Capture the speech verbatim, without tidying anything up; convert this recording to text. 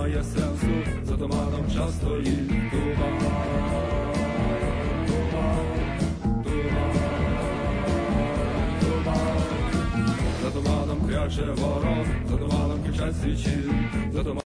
немає сенсу, за туманом час стоїть. Туман, туман, туман, туман. За туманом кряче ворог, за туманом кричать свічі, за туманом